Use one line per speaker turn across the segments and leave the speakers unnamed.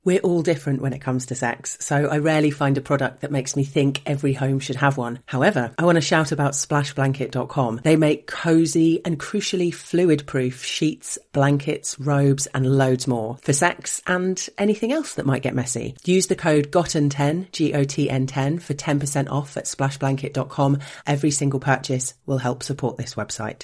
We're all different when it comes to sex, so I rarely find a product that makes me think every home should have one. However, I want to shout about splashblanket.com. They make cozy and crucially fluid-proof sheets, blankets, robes and loads more for sex and anything else that might get messy. Use the code GOTTEN10, GOTN10 for 10% off at splashblanket.com. Every single purchase will help support this website.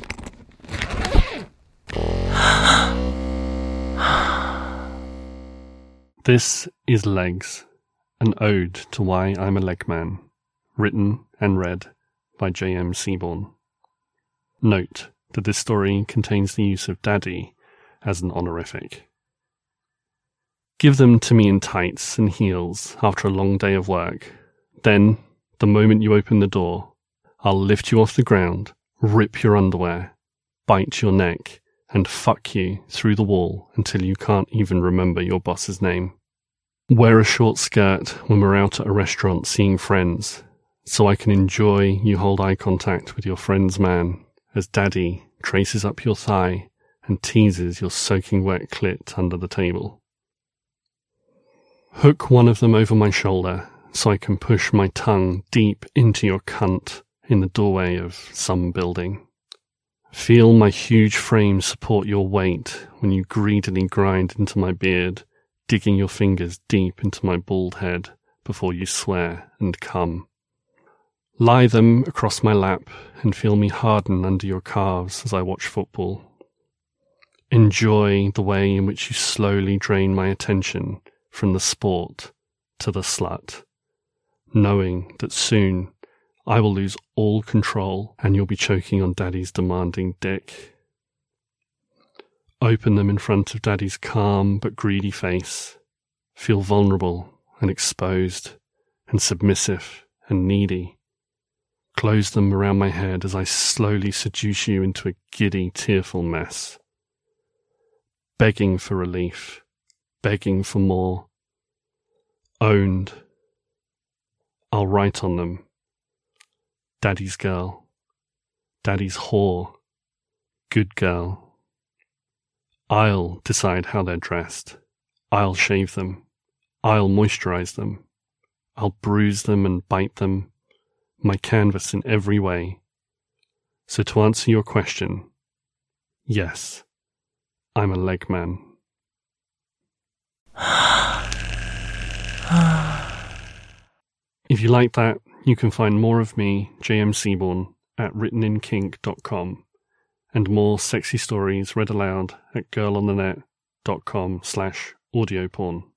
This is Legs, an ode to why I'm a leg man, written and read by J.M. Seaborn. Note that this story contains the use of daddy as an honorific. Give them to me in tights and heels after a long day of work. Then, the moment you open the door, I'll lift you off the ground, rip your underwear, bite your neck, and fuck you through the wall until you can't even remember your boss's name. Wear a short skirt when we're out at a restaurant seeing friends, so I can enjoy you hold eye contact with your friend's man as daddy traces up your thigh and teases your soaking wet clit under the table. Hook one of them over my shoulder so I can push my tongue deep into your cunt in the doorway of some building. Feel my huge frame support your weight when you greedily grind into my beard, digging your fingers deep into my bald head before you swear and come. Lie them across my lap and feel me harden under your calves as I watch football. Enjoy the way in which you slowly drain my attention from the sport to the slut, knowing that soon I will lose all control and you'll be choking on daddy's demanding dick. Open them in front of daddy's calm but greedy face. Feel vulnerable and exposed and submissive and needy. Close them around my head as I slowly seduce you into a giddy, tearful mess. Begging for relief, begging for more. Owned. I'll write on them. Daddy's girl. Daddy's whore. Good girl. I'll decide how they're dressed. I'll shave them. I'll moisturize them. I'll bruise them and bite them. My canvas in every way. So to answer your question, yes, I'm a leg man. If you like that, you can find more of me, J.M. Seaborn, at writteninKink.com. and more sexy stories read aloud at girlonthenet.com/audioporn.